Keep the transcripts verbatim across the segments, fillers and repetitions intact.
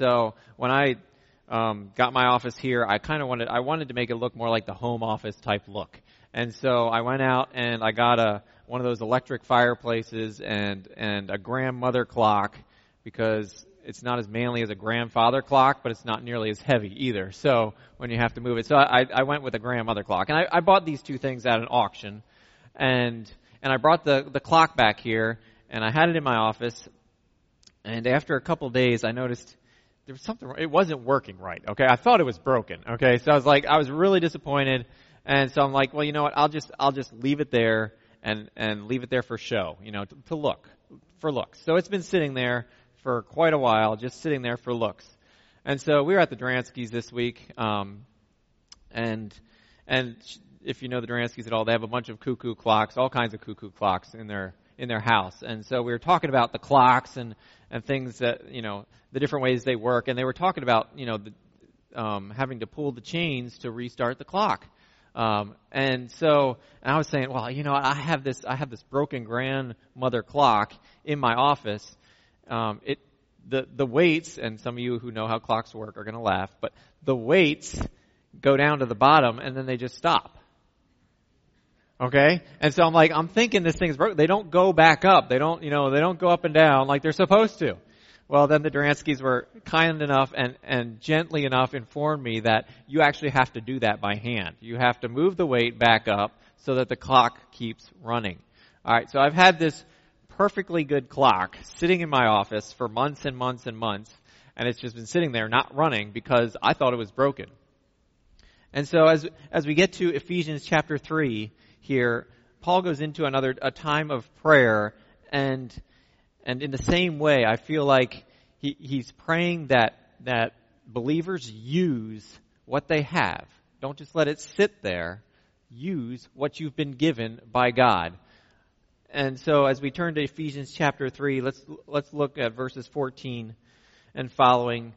so when I um, got my office here, I kind of wanted I wanted to make it look more like the home office type look. And so I went out and I got a one of those electric fireplaces and and a grandmother clock, because it's not as manly as a grandfather clock, but it's not nearly as heavy either. So when you have to move it, so I, I went with a grandmother clock, and I, I bought these two things at an auction, and and I brought the the clock back here, and I had it in my office. And after a couple of days, I noticed there was something. It wasn't working right. Okay, I thought it was broken. Okay, so I was like, I was really disappointed, and so I'm like, well, you know what? I'll just I'll just leave it there and and leave it there for show, you know, to, to look for looks. So it's been sitting there for quite a while, just sitting there for looks. And so we were at the Duranskys this week, um, and and if you know the Duranskys at all, they have a bunch of cuckoo clocks, all kinds of cuckoo clocks in their in their house. And so we were talking about the clocks and and things that, you know, the different ways they work, and they were talking about, you know, the, um, having to pull the chains to restart the clock. Um, and so and I was saying, well, you know, I have this I have this broken grandmother clock in my office. Um, it the the weights, and some of you who know how clocks work are going to laugh, but the weights go down to the bottom and then they just stop. Okay, and so I'm like, I'm thinking this thing's broken. They don't go back up. They don't, you know, they don't go up and down like they're supposed to. Well, then the Duranskys were kind enough and, and gently enough informed me that you actually have to do that by hand. You have to move the weight back up so that the clock keeps running. All right, so I've had this perfectly good clock sitting in my office for months and months and months, and it's just been sitting there not running because I thought it was broken. And so as as we get to Ephesians chapter three here, Paul goes into another a time of prayer, and And in the same way, I feel like he, he's praying that that believers use what they have. Don't just let it sit there. Use what you've been given by God. And so as we turn to Ephesians chapter three, let's let's look at verses fourteen and following.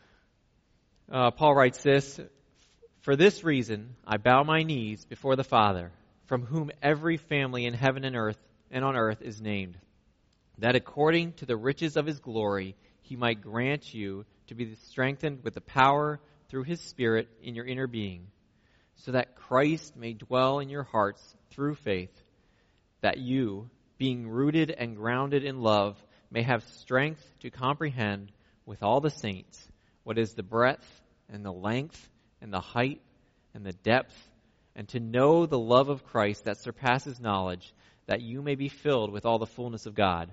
Uh, Paul writes this: "For this reason I bow my knees before the Father, from whom every family in heaven and earth and on earth is named, that according to the riches of his glory he might grant you to be strengthened with the power through his Spirit in your inner being, so that Christ may dwell in your hearts through faith, that you, being rooted and grounded in love, may have strength to comprehend with all the saints what is the breadth and the length and the height and the depth, and to know the love of Christ that surpasses knowledge, that you may be filled with all the fullness of God.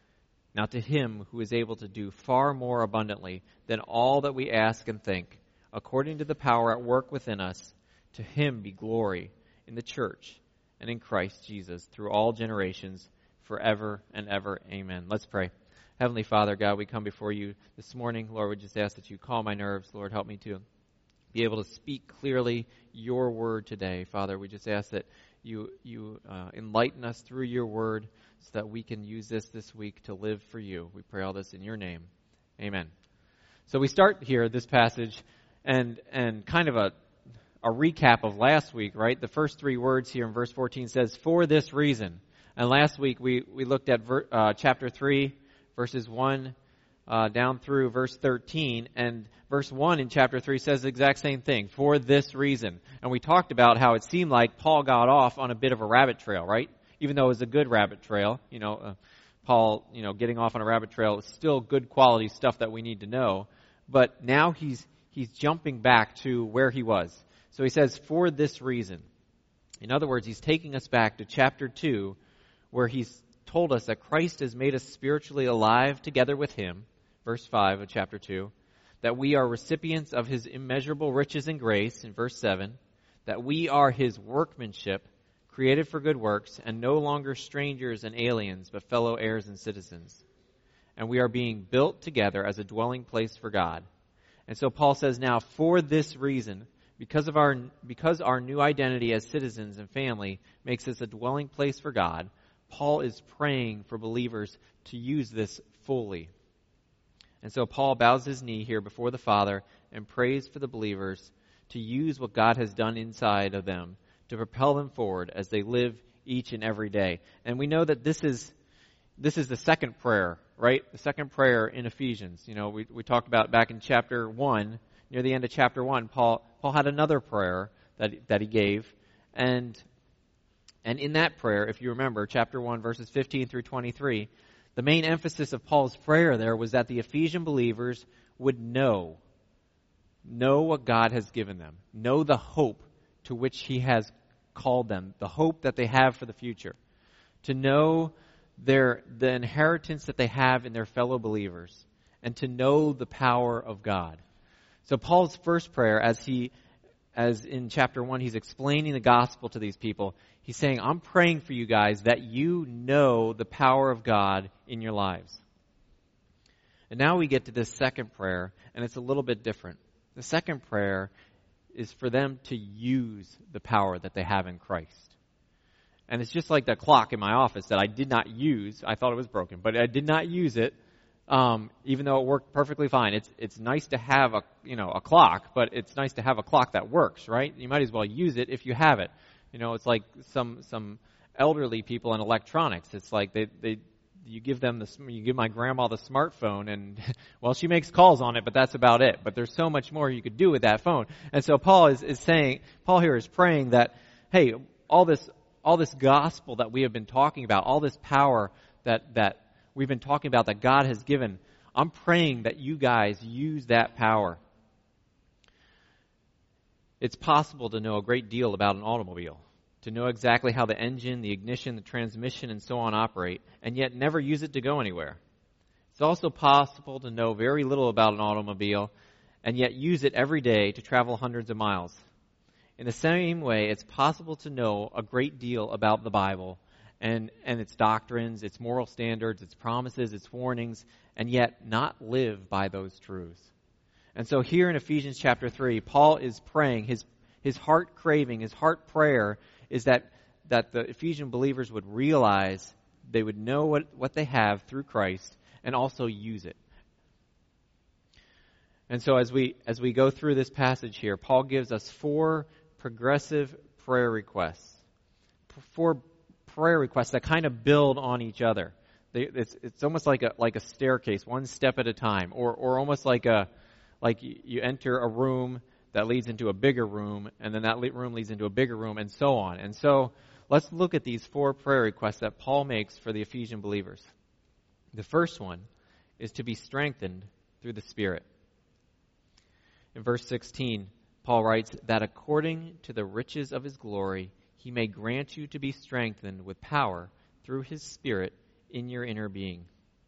Now to him who is able to do far more abundantly than all that we ask and think, according to the power at work within us, to him be glory in the church and in Christ Jesus through all generations, forever and ever. Amen." Let's pray. Heavenly Father, God, we come before you this morning. Lord, we just ask that you calm my nerves. Lord, help me to be able to speak clearly your word today. Father, we just ask that you you uh, enlighten us through your word so that we can use this this week to live for you. We pray all this in your name. Amen. So we start here, this passage, and and kind of a a recap of last week, right? The first three words here in verse fourteen says, "For this reason." And last week we, we looked at ver, uh, chapter three, verses one uh, down through verse thirteen, and verse one in chapter three says the exact same thing, "For this reason." And we talked about how it seemed like Paul got off on a bit of a rabbit trail, right? Even though it was a good rabbit trail, you know, uh, Paul, you know, getting off on a rabbit trail is still good quality stuff that we need to know. But now he's he's jumping back to where he was. So he says, "For this reason." In other words, he's taking us back to chapter two, where he's told us that Christ has made us spiritually alive together with him, verse five of chapter two, that we are recipients of his immeasurable riches and grace, in verse seven, that we are his workmanship, created for good works, and no longer strangers and aliens, but fellow heirs and citizens. And we are being built together as a dwelling place for God. And so Paul says now, for this reason, because of our because our new identity as citizens and family makes us a dwelling place for God, Paul is praying for believers to use this fully. And so Paul bows his knee here before the Father and prays for the believers to use what God has done inside of them to propel them forward as they live each and every day. And we know that this is, this is the second prayer, right? The second prayer in Ephesians. You know, we, we talked about back in chapter one, near the end of chapter one, Paul Paul had another prayer that that he gave, and and in that prayer, if you remember, chapter one, verses fifteen through twenty-three, the main emphasis of Paul's prayer there was that the Ephesian believers would know, know what God has given them, know the hope to which he has called them, the hope that they have for the future, to know their the inheritance that they have in their fellow believers, and to know the power of God. So Paul's first prayer, as he, as in chapter one, he's explaining the gospel to these people. He's saying, I'm praying for you guys that you know the power of God in your lives. And now we get to this second prayer, and it's a little bit different. The second prayer is for them to use the power that they have in Christ. And it's just like the clock in my office that I did not use. I thought it was broken, but I did not use it, um, even though it worked perfectly fine. It's it's nice to have a you know a clock, but it's nice to have a clock that works, right? You might as well use it if you have it. You know, it's like some some elderly people in electronics. It's like they they you give them the you give my grandma the smartphone, and well, she makes calls on it, but that's about it. But there's so much more you could do with that phone. And so Paul is is saying, Paul here is praying that, hey, all this. All this gospel that we have been talking about, all this power that, that we've been talking about that God has given, I'm praying that you guys use that power. It's possible to know a great deal about an automobile, to know exactly how the engine, the ignition, the transmission, and so on operate, and yet never use it to go anywhere. It's also possible to know very little about an automobile, and yet use it every day to travel hundreds of miles. In the same way, it's possible to know a great deal about the Bible and, and its doctrines, its moral standards, its promises, its warnings, and yet not live by those truths. And so here in Ephesians chapter three, Paul is praying, his his heart craving, his heart prayer is that, that the Ephesian believers would realize, they would know what, what they have through Christ and also use it. And so as we as we go through this passage here, Paul gives us four progressive prayer requests. Four prayer requests that kind of build on each other. They, it's, it's almost like a like a staircase, one step at a time, or or almost like a like you, you enter a room that leads into a bigger room, and then that room leads into a bigger room, and so on. And so let's look at these four prayer requests that Paul makes for the Ephesian believers. The first one is to be strengthened through the Spirit. In verse sixteen, Paul writes that according to the riches of his glory, he may grant you to be strengthened with power through his Spirit in your inner being.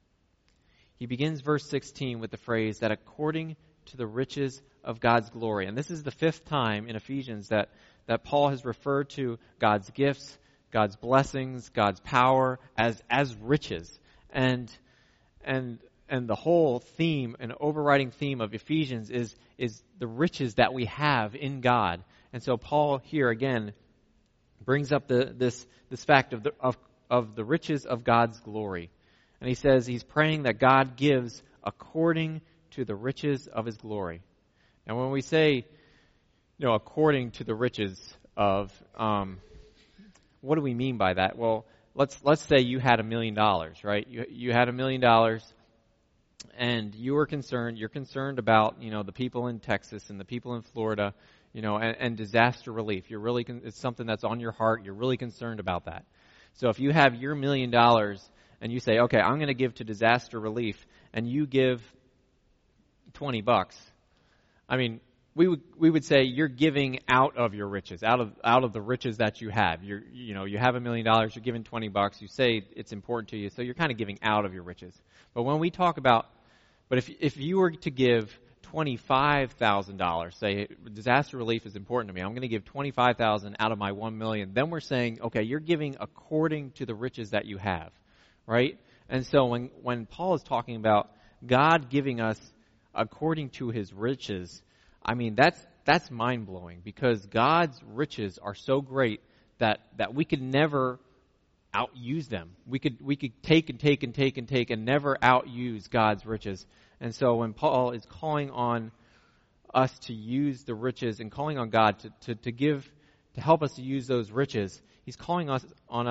He begins verse sixteen with the phrase that according to the riches of God's glory. And this is the fifth time in Ephesians that, that Paul has referred to God's gifts, God's blessings, God's power as, as riches. And, and, and the whole theme, an overriding theme of Ephesians is is the riches that we have in God. And so Paul here again brings up the, this this fact of the of, of the riches of God's glory. And he says he's praying that God gives according to the riches of his glory. And when we say, you know, according to the riches of, um, what do we mean by that? Well, let's let's say you had a million dollars, right? You you had a million dollars. And you are concerned, you're concerned about, you know, the people in Texas and the people in Florida, you know, and, and disaster relief. You're really, con- it's something that's on your heart. You're really concerned about that. So if you have your million dollars and you say, okay, I'm going to give to disaster relief, and you give twenty bucks, I mean, we would we would say you're giving out of your riches, out of out of the riches that you have. You're you know you have a million dollars, you're giving twenty bucks. You say it's important to you, so you're kind of giving out of your riches. But when we talk about, but if if you were to give twenty-five thousand dollars, say disaster relief is important to me, I'm going to give twenty-five thousand out of my one million. Then we're saying, okay, you're giving according to the riches that you have, right? And so when when Paul is talking about God giving us according to His riches, I mean, that's that's mind-blowing, because God's riches are so great that, that we could never outuse them. We could we could take and take and take and take and never outuse God's riches. And so when Paul is calling on us to use the riches and calling on God to, to, to give, to help us to use those riches, he's calling us on us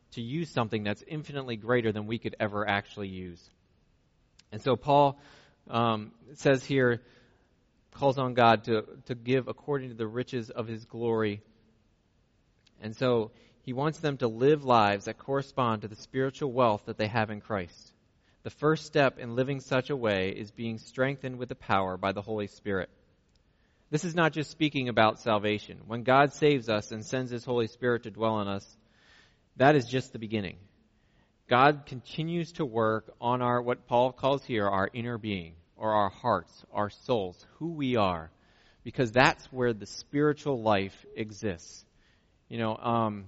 to use something that's infinitely greater than we could ever actually use. And so Paul um, says here, calls on God to, to give according to the riches of his glory. And so he wants them to live lives that correspond to the spiritual wealth that they have in Christ. The first step in living such a way is being strengthened with the power by the Holy Spirit. This is not just speaking about salvation. When God saves us and sends his Holy Spirit to dwell in us, that is just the beginning. God continues to work on our, what Paul calls here, our inner being, or our hearts, our souls, who we are, because that's where the spiritual life exists. You know, um,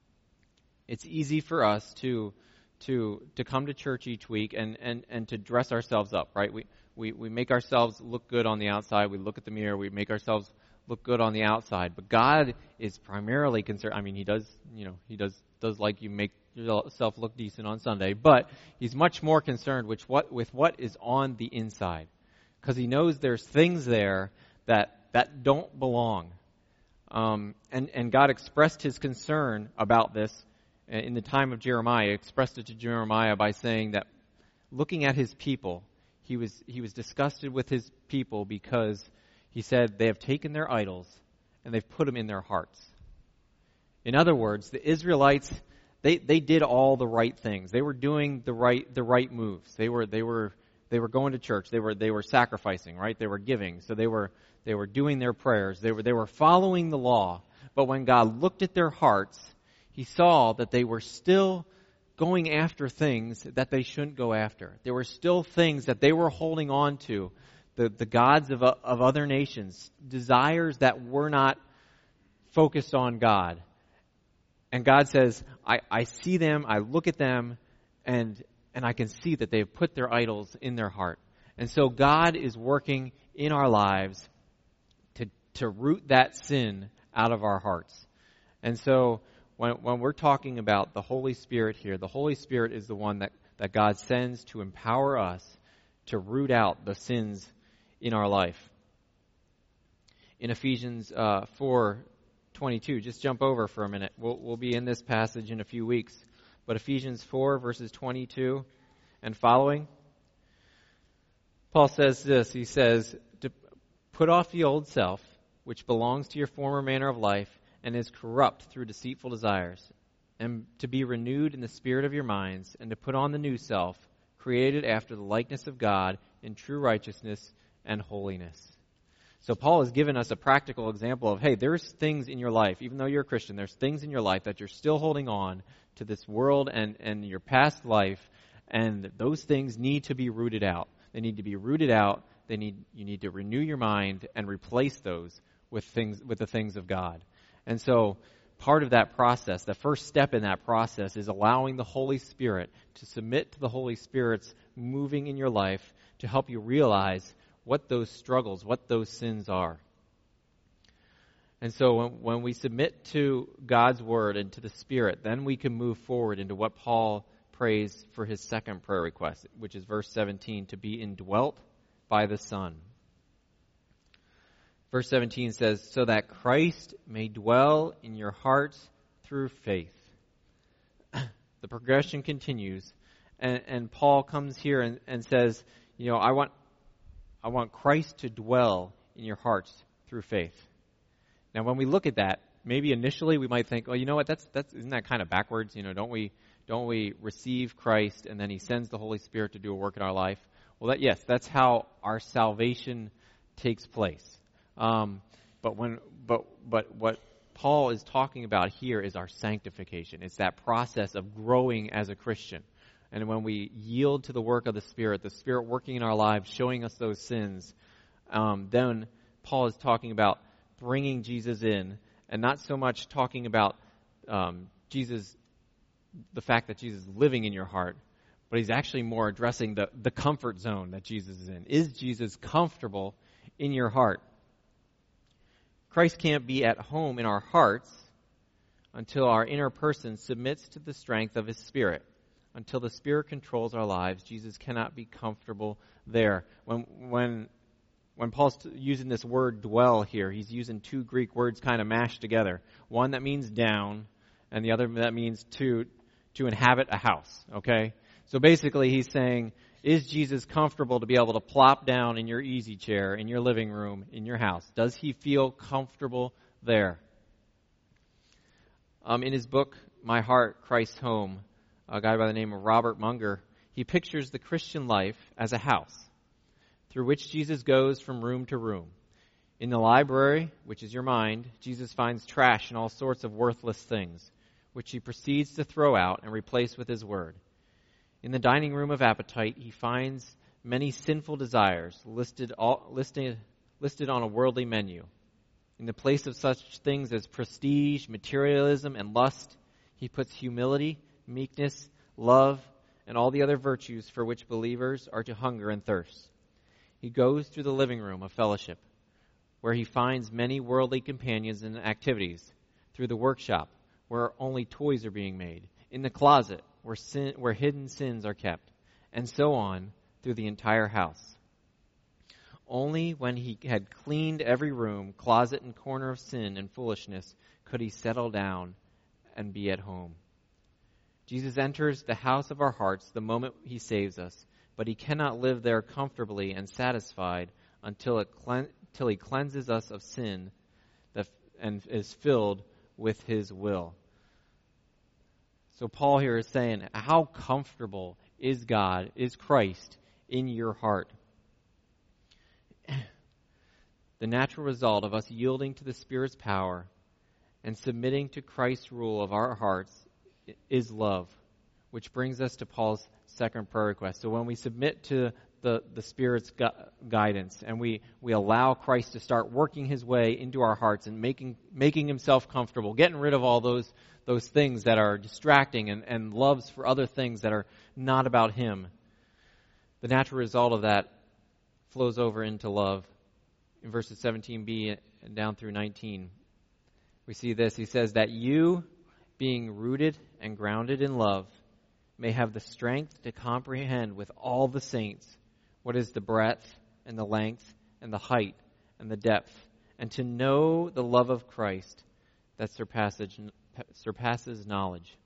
it's easy for us to to to come to church each week and, and, and to dress ourselves up, right? We, we we make ourselves look good on the outside. We look at the mirror. We make ourselves look good on the outside. But God is primarily concerned. I mean, he does, you know, he does does like you make yourself look decent on Sunday, but he's much more concerned with what with what is on the inside, because he knows there's things there that that don't belong. Um, and and God expressed his concern about this in the time of Jeremiah. He expressed it to Jeremiah by saying that, looking at his people, he was he was disgusted with his people because he said they have taken their idols and they've put them in their hearts. In other words, the Israelites, they, they did all the right things. They were doing the right the right moves. They were they were they were going to church. They were they were sacrificing, right? They were giving. So they were they were doing their prayers. They were they were following the law. But when God looked at their hearts, he saw that they were still going after things that they shouldn't go after. There were still things that they were holding on to, the, the gods of, of other nations, desires that were not focused on God. And God says, I, I see them, I look at them, and and I can see that they've put their idols in their heart. And so God is working in our lives to to root that sin out of our hearts. And so when when we're talking about the Holy Spirit here, the Holy Spirit is the one that, that God sends to empower us to root out the sins in our life. In Ephesians uh, four twenty-two, just jump over for a minute. We'll, we'll be in this passage in a few weeks. But Ephesians four, verses twenty-two and following, Paul says this. He says, to put off the old self, which belongs to your former manner of life and is corrupt through deceitful desires, and to be renewed in the spirit of your minds, and to put on the new self, created after the likeness of God in true righteousness and holiness. So Paul has given us a practical example of, hey, there's things in your life, even though you're a Christian, there's things in your life that you're still holding on to this world and, and your past life, and those things need to be rooted out. They need to be rooted out. They need you need to renew your mind and replace those with things with the things of God. And so part of that process, the first step in that process, is allowing the Holy Spirit to submit to the Holy Spirit's moving in your life to help you realize what those struggles, what those sins are. And so when, when we submit to God's Word and to the Spirit, then we can move forward into what Paul prays for his second prayer request, which is verse seventeen, to be indwelt by the Son. Verse seventeen says, so that Christ may dwell in your hearts through faith. The progression continues, and, and Paul comes here and, and says, you know, I want I want Christ to dwell in your hearts through faith. Now, when we look at that, maybe initially we might think, well, you know what, that's that's isn't that kind of backwards? You know, don't we don't we receive Christ and then He sends the Holy Spirit to do a work in our life? Well, that yes, that's how our salvation takes place. Um, but when but but what Paul is talking about here is our sanctification. It's that process of growing as a Christian. And when we yield to the work of the Spirit, the Spirit working in our lives, showing us those sins, um, then Paul is talking about bringing Jesus in, and not so much talking about um, Jesus, the fact that Jesus is living in your heart, but he's actually more addressing the, the comfort zone that Jesus is in. Is Jesus comfortable in your heart? Christ can't be at home in our hearts until our inner person submits to the strength of His Spirit. Until the Spirit controls our lives, Jesus cannot be comfortable there. When when when Paul's using this word dwell here, he's using two Greek words kind of mashed together. One that means down, and the other that means to to inhabit a house, okay? So basically he's saying, is Jesus comfortable to be able to plop down in your easy chair, in your living room, in your house? Does he feel comfortable there? Um, in his book, My Heart, Christ's Home, a guy by the name of Robert Munger, he pictures the Christian life as a house through which Jesus goes from room to room. In the library, which is your mind, Jesus finds trash and all sorts of worthless things, which he proceeds to throw out and replace with his word. In the dining room of appetite, he finds many sinful desires listed, all, listed, listed on a worldly menu. In the place of such things as prestige, materialism, and lust, he puts humility, meekness, love, and all the other virtues for which believers are to hunger and thirst. He goes through the living room of fellowship, where he finds many worldly companions and activities, through the workshop, where only toys are being made, in the closet, where sin, where hidden sins are kept, and so on through the entire house. Only when he had cleaned every room, closet, and corner of sin and foolishness could he settle down and be at home. Jesus enters the house of our hearts the moment he saves us, but he cannot live there comfortably and satisfied until it clean, until he cleanses us of sin that, and is filled with his will. So Paul here is saying, how comfortable is God, is Christ in your heart? The natural result of us yielding to the Spirit's power and submitting to Christ's rule of our hearts is love, which brings us to Paul's second prayer request. So when we submit to the, the Spirit's gu- guidance and we, we allow Christ to start working his way into our hearts and making making himself comfortable, getting rid of all those those things that are distracting and, and loves for other things that are not about him, the natural result of that flows over into love. In verses seventeen b and down through nineteen, we see this. He says that you, being rooted and grounded in love, may have the strength to comprehend with all the saints what is the breadth and the length and the height and the depth, and to know the love of Christ that surpasses, surpasses knowledge.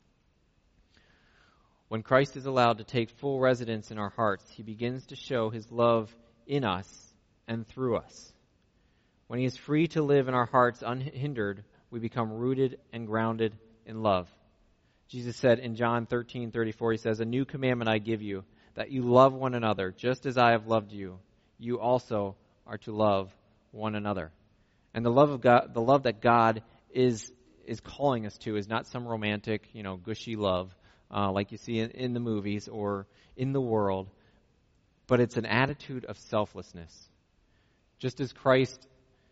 When Christ is allowed to take full residence in our hearts, he begins to show his love in us and through us. When he is free to live in our hearts unhindered, we become rooted and grounded in love. Jesus said in John thirteen thirty-four, he says, "A new commandment I give you, that you love one another, just as I have loved you. You also are to love one another." And the love of God, the love that God is is calling us to, is not some romantic, you know, gushy love uh, like you see in, in the movies or in the world, but it's an attitude of selflessness. Just as Christ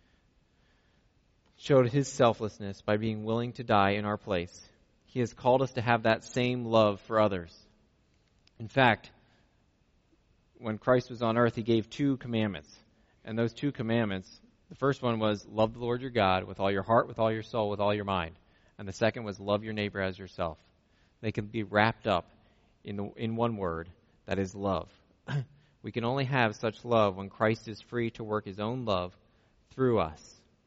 showed his selflessness by being willing to die in our place, he has called us to have that same love for others. In fact, when Christ was on earth, he gave two commandments. And those two commandments, the first one was love the Lord your God with all your heart, with all your soul, with all your mind. And the second was love your neighbor as yourself. They can be wrapped up in the, in one word, that is love. We can only have such love when Christ is free to work his own love through us.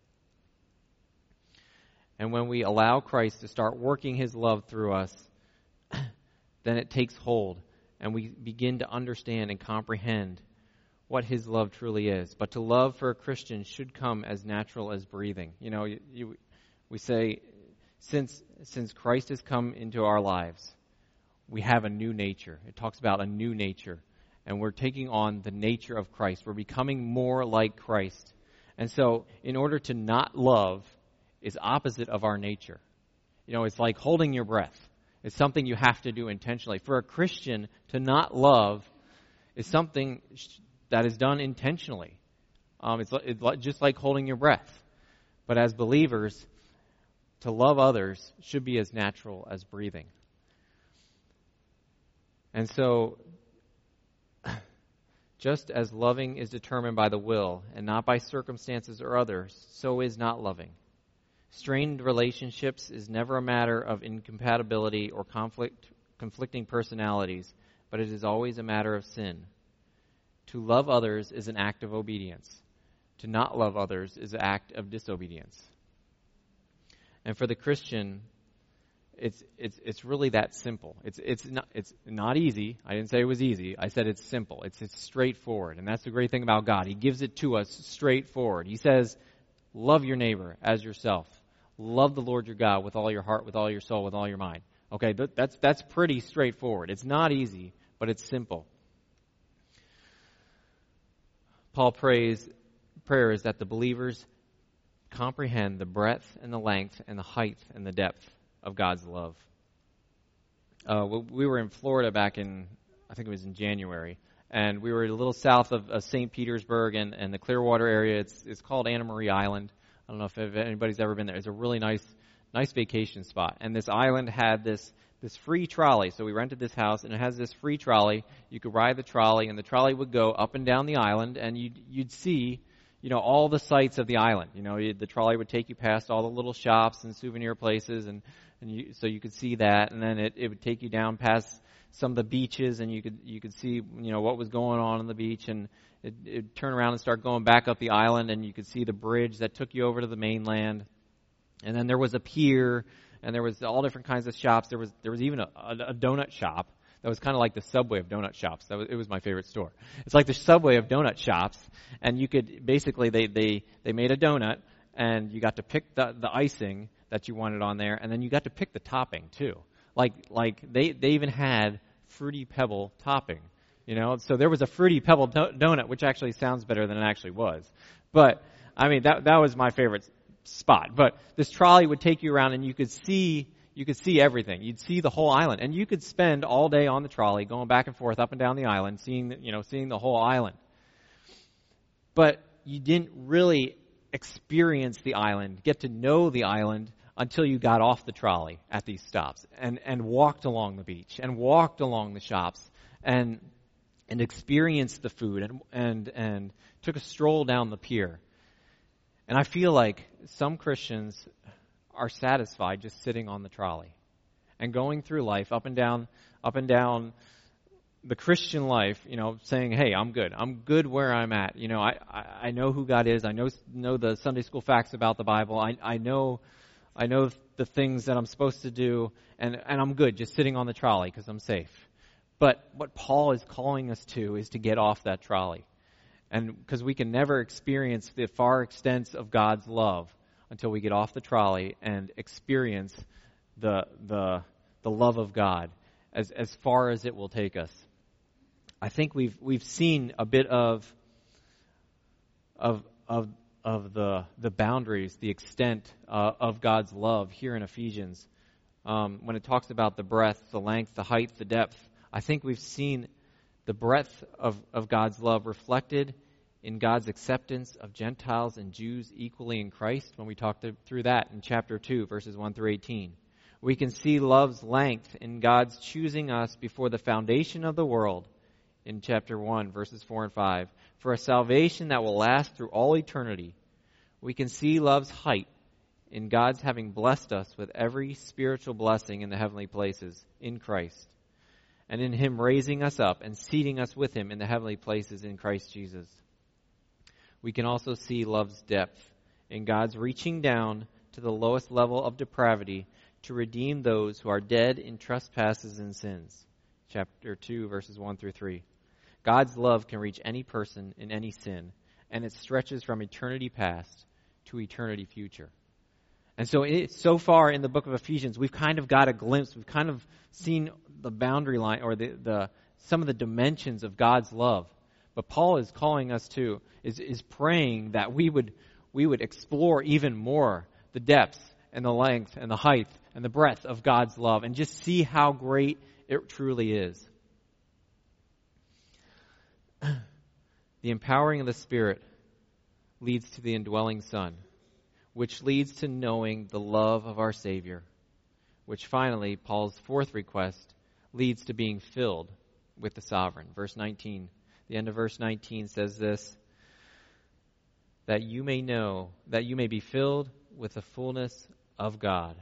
And when we allow Christ to start working his love through us, then it takes hold, and we begin to understand and comprehend what his love truly is. But to love for a Christian should come as natural as breathing. You know, you, you, we say, since since Christ has come into our lives, we have a new nature. It talks about a new nature, and we're taking on the nature of Christ. We're becoming more like Christ. And so, in order to not love is opposite of our nature. You know, it's like holding your breath. It's something you have to do intentionally. For a Christian, to not love is something that is done intentionally. Um, it's, it's just like holding your breath. But as believers, to love others should be as natural as breathing. And so, just as loving is determined by the will and not by circumstances or others, so is not loving. Strained relationships is never a matter of incompatibility or conflict, conflicting personalities, but it is always a matter of sin. To love others is an act of obedience. To not love others is an act of disobedience. And for the Christian, it's it's it's really that simple. It's it's not it's not easy. I didn't say it was easy. I said it's simple. It's it's straightforward, and that's the great thing about God. He gives it to us straightforward. He says, "Love your neighbor as yourself. Love the Lord your God with all your heart, with all your soul, with all your mind." Okay, that, that's that's pretty straightforward. It's not easy, but it's simple. Paul prays prayer is that the believers comprehend the breadth and the length and the height and the depth of God's love. Uh, we were in Florida back in, I think it was in January, and we were a little south of, of Saint Petersburg and, and the Clearwater area. It's it's called Anna Marie Island. I don't know if anybody's ever been there. It's a really nice nice vacation spot. And this island had this this free trolley. So we rented this house, and it has this free trolley. You could ride the trolley, and the trolley would go up and down the island, and you'd, you'd see, you know, all the sights of the island. You know, you, the trolley would take you past all the little shops and souvenir places, and, and you, so you could see that. And then it, it would take you down past some of the beaches, and you could you could see, you know, what was going on on the beach, and it it'd turn around and start going back up the island, and you could see the bridge that took you over to the mainland. And then there was a pier, and there was all different kinds of shops. There was there was even a, a, a donut shop that was kind of like the Subway of donut shops. That was, it was my favorite store. It's like the Subway of donut shops, and you could basically they they they made a donut, and you got to pick the the icing that you wanted on there, and then you got to pick the topping too. Like like they they even had Fruity Pebble topping, you know. So there was a Fruity Pebble do- donut, which actually sounds better than it actually was. But I mean that that was my favorite spot. But this trolley would take you around, and you could see you could see everything. You'd see the whole island, and you could spend all day on the trolley, going back and forth, up and down the island, seeing the, you know seeing the whole island. But you didn't really experience the island, get to know the island, until you got off the trolley at these stops and, and walked along the beach and walked along the shops and and experienced the food and and and took a stroll down the pier. And I feel like some Christians are satisfied just sitting on the trolley and going through life up and down up and down the Christian life, you know, saying, "Hey, I'm good. I'm good where I'm at. You know, I, I, I know who God is. I know know the Sunday school facts about the Bible. I I know I know the things that I'm supposed to do, and, and I'm good just sitting on the trolley because I'm safe." But what Paul is calling us to is to get off that trolley. And because we can never experience the far extents of God's love until we get off the trolley and experience the the the love of God as as far as it will take us. I think we've we've seen a bit of of of of the the boundaries, the extent uh, of God's love here in Ephesians. Um, when it talks about the breadth, the length, the height, the depth, I think we've seen the breadth of, of God's love reflected in God's acceptance of Gentiles and Jews equally in Christ when we talked through that in chapter two, verses one through eighteen. We can see love's length in God's choosing us before the foundation of the world in chapter one, verses four and five, for a salvation that will last through all eternity. We can see love's height in God's having blessed us with every spiritual blessing in the heavenly places in Christ, and in Him raising us up and seating us with Him in the heavenly places in Christ Jesus. We can also see love's depth in God's reaching down to the lowest level of depravity to redeem those who are dead in trespasses and sins. Chapter two, verses one through three. God's love can reach any person in any sin, and it stretches from eternity past to eternity future. And so it, so far in the book of Ephesians, we've kind of got a glimpse, we've kind of seen the boundary line or the, the some of the dimensions of God's love. But Paul is calling us to, is, is praying that we would we would explore even more the depths and the length and the height and the breadth of God's love and just see how great it truly is. The empowering of the Spirit leads to the indwelling Son, which leads to knowing the love of our Savior, which finally, Paul's fourth request, leads to being filled with the Sovereign. Verse nineteen, the end of verse nineteen says this, that you may know, that you may be filled with the fullness of God.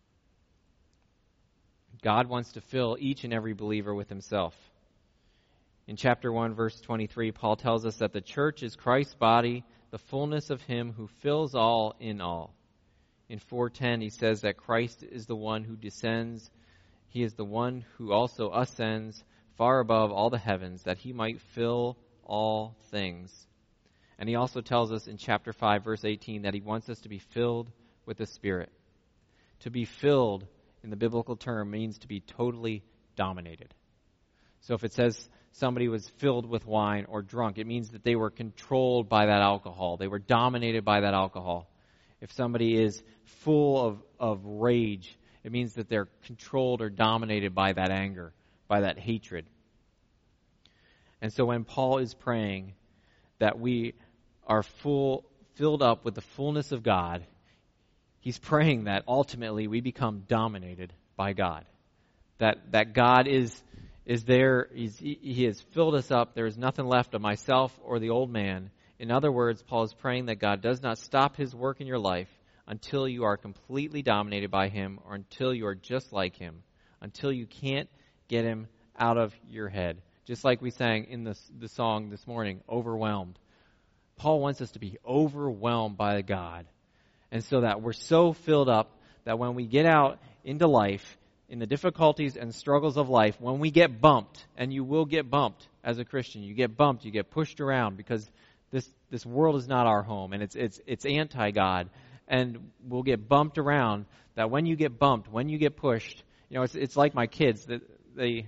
God wants to fill each and every believer with Himself. In chapter one, verse twenty-three, Paul tells us that the church is Christ's body, the fullness of Him who fills all in all. In four ten, he says that Christ is the one who descends. He is the one who also ascends far above all the heavens, that he might fill all things. And he also tells us in chapter five, verse eighteen, that he wants us to be filled with the Spirit. To be filled, in the biblical term, means to be totally dominated. So if it says somebody was filled with wine or drunk, it means that they were controlled by that alcohol. They were dominated by that alcohol. If somebody is full of, of rage, it means that they're controlled or dominated by that anger, by that hatred. And so when Paul is praying that we are full, filled up with the fullness of God, he's praying that ultimately we become dominated by God. That that God is is there, he's, he has filled us up. There is nothing left of myself or the old man. In other words, Paul is praying that God does not stop his work in your life until you are completely dominated by him, or until you are just like him, until you can't get him out of your head. Just like we sang in the, the song this morning, Overwhelmed. Paul wants us to be overwhelmed by God. And so that we're so filled up that when we get out into life, in the difficulties and struggles of life, when we get bumped, and you will get bumped as a Christian, you get bumped, you get pushed around, because this this world is not our home, and it's it's it's anti-God, and we'll get bumped around. That when you get bumped, when you get pushed, you know, it's it's like my kids. That they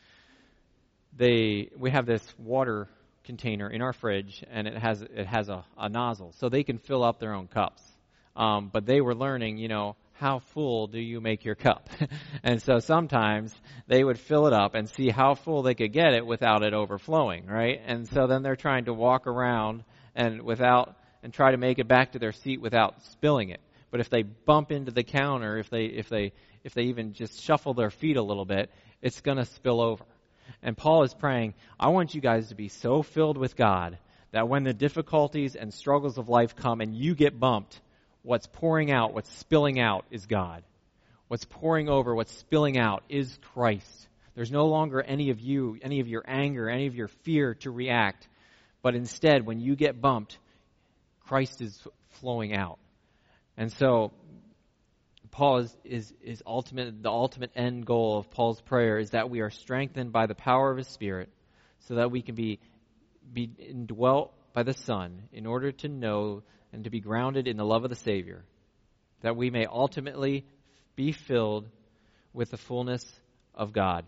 they we have this water container in our fridge, and it has it has a, a nozzle, so they can fill up their own cups. Um, but they were learning, you know, how full do you make your cup? And so sometimes they would fill it up and see how full they could get it without it overflowing, right? And so then they're trying to walk around and without and try to make it back to their seat without spilling it. But if they bump into the counter, if they if they if they even just shuffle their feet a little bit, it's going to spill over. And Paul is praying, I want you guys to be so filled with God that when the difficulties and struggles of life come and you get bumped, what's pouring out, what's spilling out is God. What's pouring over, what's spilling out is Christ. There's no longer any of you, any of your anger, any of your fear to react. But instead, when you get bumped, Christ is flowing out. And so, Paul is, is, is ultimate, the ultimate end goal of Paul's prayer is that we are strengthened by the power of his Spirit so that we can be, be indwelt by the Son in order to know and to be grounded in the love of the Savior, that we may ultimately be filled with the fullness of God.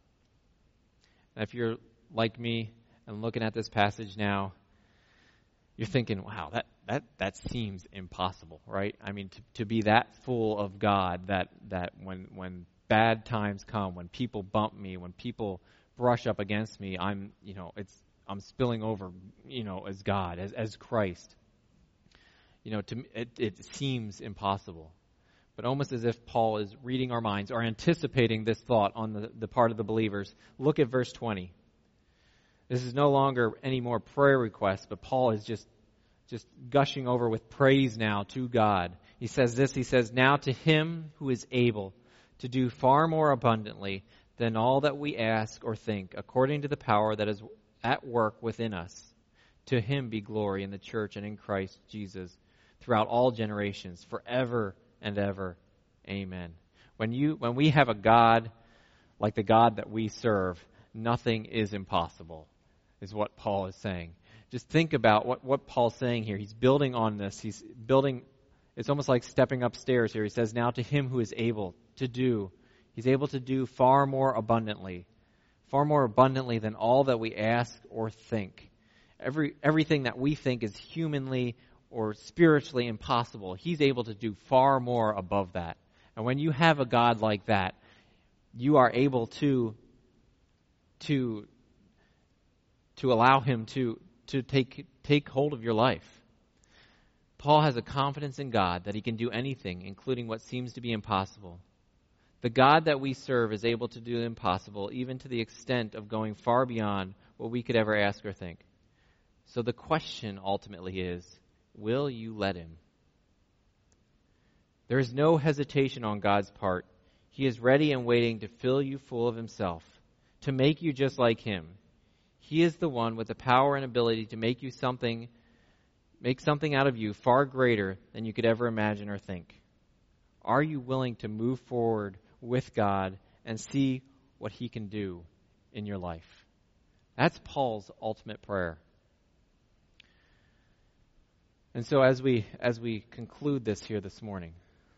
Now, if you're like me and looking at this passage now, you're thinking, wow, that, that, that seems impossible, right? I mean, to, to be that full of God, that, that when, when bad times come, when people bump me, when people brush up against me, I'm, you know, it's, I'm spilling over, you know, as God, as, as Christ. You know, to it, it seems impossible. But almost as if Paul is reading our minds or anticipating this thought on the, the part of the believers, look at verse twenty. This is no longer any more prayer requests, but Paul is just, just gushing over with praise now to God. He says this, he says, now to him who is able to do far more abundantly than all that we ask or think, according to the power that is at work within us. To him be glory in the church and in Christ Jesus throughout all generations, forever and ever. Amen. When you, when we have a God like the God that we serve, nothing is impossible, is what Paul is saying. Just think about what, what Paul's saying here. He's building on this. He's building, it's almost like stepping upstairs here. He says, now to him who is able to do, he's able to do far more abundantly, far more abundantly than all that we ask or think. Every everything that we think is humanly or spiritually impossible, he's able to do far more above that. And when you have a God like that, you are able to to to allow him to to take take hold of your life. Paul has a confidence in God that he can do anything, including what seems to be impossible. The God that we serve is able to do the impossible, even to the extent of going far beyond what we could ever ask or think. So the question ultimately is, will you let him? There is no hesitation on God's part. He is ready and waiting to fill you full of himself, to make you just like him. He is the one with the power and ability to make you something, make something out of you far greater than you could ever imagine or think. Are you willing to move forward with God and see what he can do in your life? That's Paul's ultimate prayer. And so as we as we conclude this here this morning,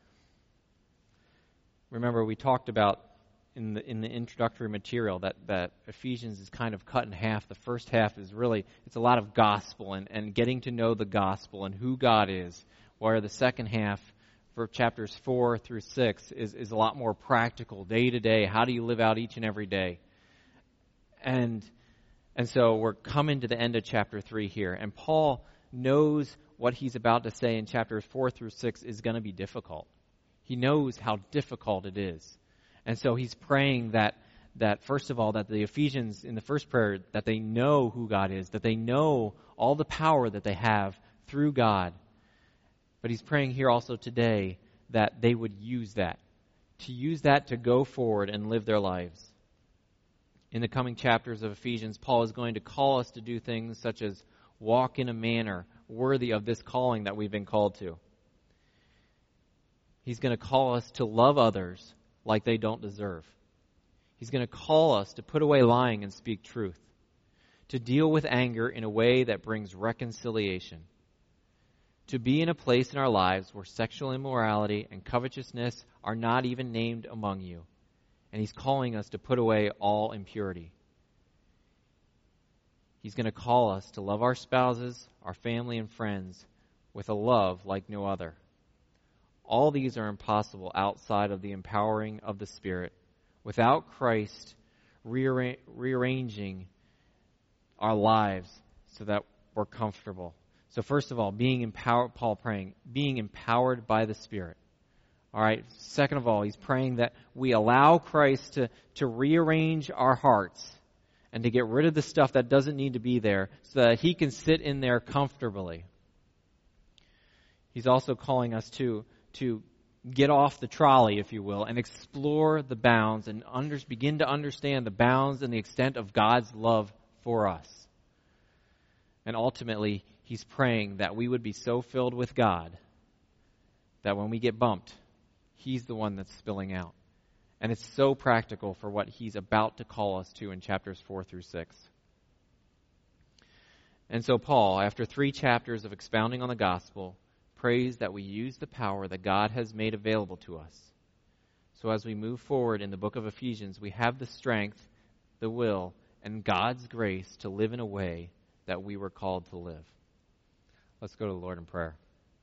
remember we talked about in the in the introductory material that, that Ephesians is kind of cut in half. The first half is really, it's a lot of gospel and, and getting to know the gospel and who God is, where the second half for chapters four through six is, is a lot more practical, day to day. How do you live out each and every day? And and so we're coming to the end of chapter three here. And Paul knows what he's about to say in chapters four through six is going to be difficult. He knows how difficult it is. And so he's praying that, that first of all, that the Ephesians in the first prayer, that they know who God is, that they know all the power that they have through God. But he's praying here also today that they would use that, to use that to go forward and live their lives. In the coming chapters of Ephesians, Paul is going to call us to do things such as walk in a manner worthy of this calling that we've been called to. He's going to call us to love others like they don't deserve. He's going to call us to put away lying and speak truth, to deal with anger in a way that brings reconciliation, to be in a place in our lives where sexual immorality and covetousness are not even named among you. And he's calling us to put away all impurity. He's going to call us to love our spouses, our family, and friends with a love like no other. All these are impossible outside of the empowering of the Spirit. Without Christ rearra- rearranging our lives so that we're comfortable. So first of all, being empowered, Paul praying, being empowered by the Spirit. All right. Second of all, he's praying that we allow Christ to, to rearrange our hearts and to get rid of the stuff that doesn't need to be there so that he can sit in there comfortably. He's also calling us to to get off the trolley, if you will, and explore the bounds and under, begin to understand the bounds and the extent of God's love for us. And ultimately, he's praying that we would be so filled with God that when we get bumped, he's the one that's spilling out. And it's so practical for what he's about to call us to in chapters four through six. And so Paul, after three chapters of expounding on the gospel, prays that we use the power that God has made available to us. So as we move forward in the book of Ephesians, we have the strength, the will, and God's grace to live in a way that we were called to live. Let's go to the Lord in prayer.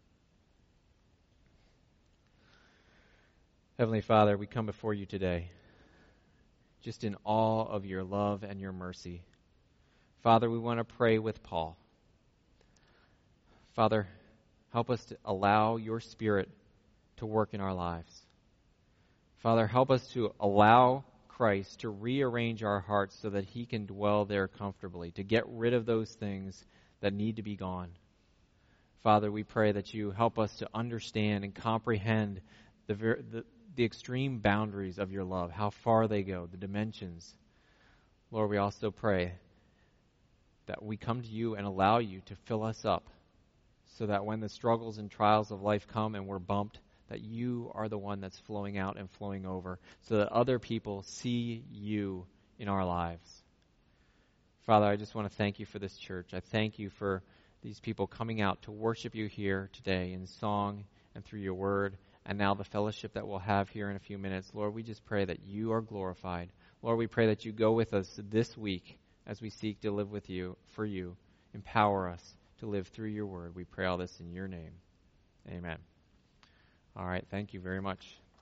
Heavenly Father, we come before you today just in awe of your love and your mercy. Father, we want to pray with Paul. Father, help us to allow your Spirit to work in our lives. Father, help us to allow Christ to rearrange our hearts so that he can dwell there comfortably, to get rid of those things that need to be gone. Father, we pray that you help us to understand and comprehend the, the, the extreme boundaries of your love, how far they go, the dimensions. Lord, we also pray that we come to you and allow you to fill us up, so that when the struggles and trials of life come and we're bumped, that you are the one that's flowing out and flowing over, so that other people see you in our lives. Father, I just want to thank you for this church. I thank you for these people coming out to worship you here today in song and through your word, and now the fellowship that we'll have here in a few minutes. Lord, we just pray that you are glorified. Lord, we pray that you go with us this week as we seek to live with you, for you. Empower us to live through your word. We pray all this in your name. Amen. All right. Thank you very much.